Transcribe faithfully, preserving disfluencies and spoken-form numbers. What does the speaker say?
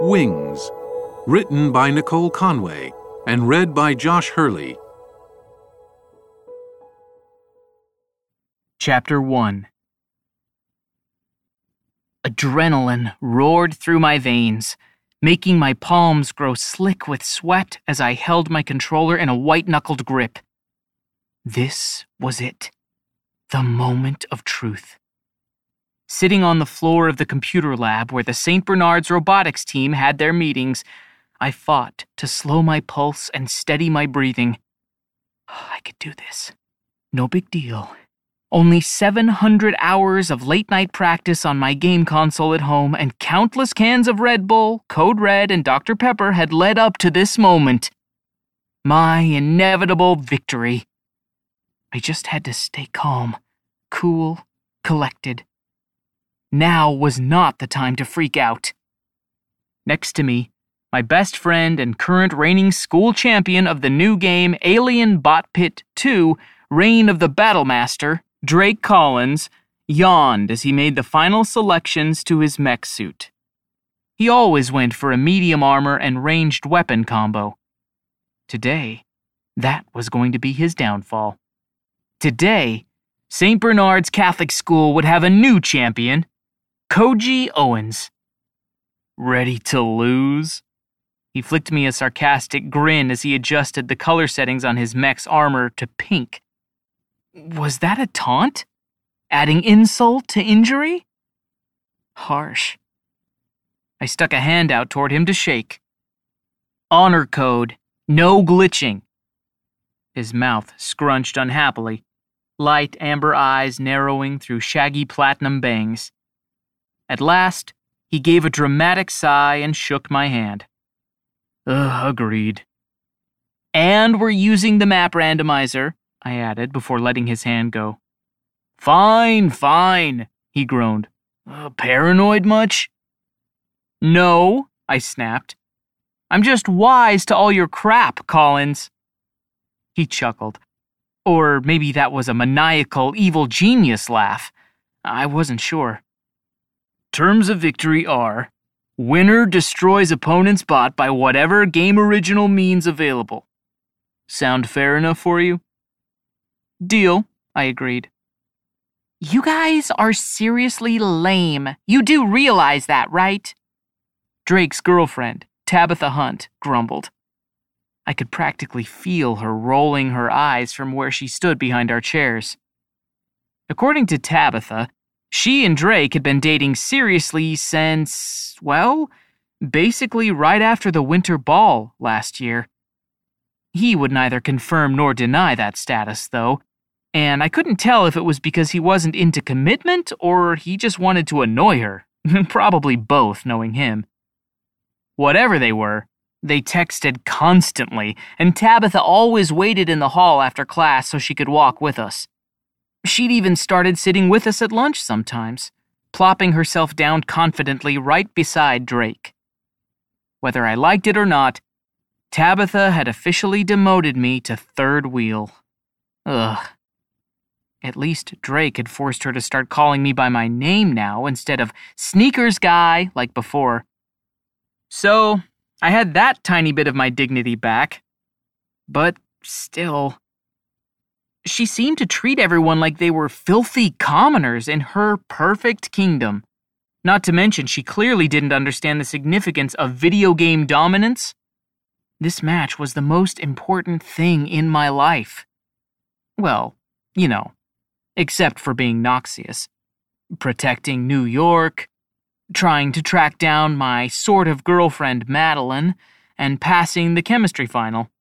Wings, written by Nicole Conway and read by Josh Hurley. Chapter one. Adrenaline roared through my veins, making my palms grow slick with sweat as I held my controller in a white-knuckled grip. This was it, the moment of truth. Sitting on the floor of the computer lab where the Saint Bernard's robotics team had their meetings, I fought to slow my pulse and steady my breathing. I could do this. No big deal. Only seven hundred hours of late-night practice on my game console at home and countless cans of Red Bull, Code Red, and Doctor Pepper had led up to this moment. My inevitable victory. I just had to stay calm, cool, collected. Now was not the time to freak out. Next to me, my best friend and current reigning school champion of the new game Alien Bot Pit two, Reign of the Battlemaster, Drake Collins, yawned as he made the final selections to his mech suit. He always went for a medium armor and ranged weapon combo. Today, that was going to be his downfall. Today, Saint Bernard's Catholic School would have a new champion, Koji Owens. Ready to lose? He flicked me a sarcastic grin as he adjusted the color settings on his mech's armor to pink. Was that a taunt? Adding insult to injury? Harsh. I stuck a hand out toward him to shake. Honor code, no glitching. His mouth scrunched unhappily, light amber eyes narrowing through shaggy platinum bangs. At last, he gave a dramatic sigh and shook my hand. Ugh, agreed. And we're using the map randomizer, I added before letting his hand go. Fine, fine, he groaned. Uh, paranoid much? No, I snapped. I'm just wise to all your crap, Collins. He chuckled. Or maybe that was a maniacal, evil genius laugh. I wasn't sure. Terms of victory are, winner destroys opponent's bot by whatever game original means available. Sound fair enough for you? Deal, I agreed. You guys are seriously lame. You do realize that, right? Drake's girlfriend, Tabitha Hunt, grumbled. I could practically feel her rolling her eyes from where she stood behind our chairs. According to Tabitha, she and Drake had been dating seriously since, well, basically right after the winter ball last year. He would neither confirm nor deny that status, though, and I couldn't tell if it was because he wasn't into commitment or he just wanted to annoy her. Probably both, knowing him. Whatever they were, they texted constantly, and Tabitha always waited in the hall after class so she could walk with us. She'd even started sitting with us at lunch sometimes, plopping herself down confidently right beside Drake. Whether I liked it or not, Tabitha had officially demoted me to third wheel. Ugh. At least Drake had forced her to start calling me by my name now instead of sneakers guy like before. So, I had that tiny bit of my dignity back. But still, she seemed to treat everyone like they were filthy commoners in her perfect kingdom. Not to mention, she clearly didn't understand the significance of video game dominance. This match was the most important thing in my life. Well, you know, except for being Noxious. Protecting New York, trying to track down my sort of girlfriend Madeline, and passing the chemistry final.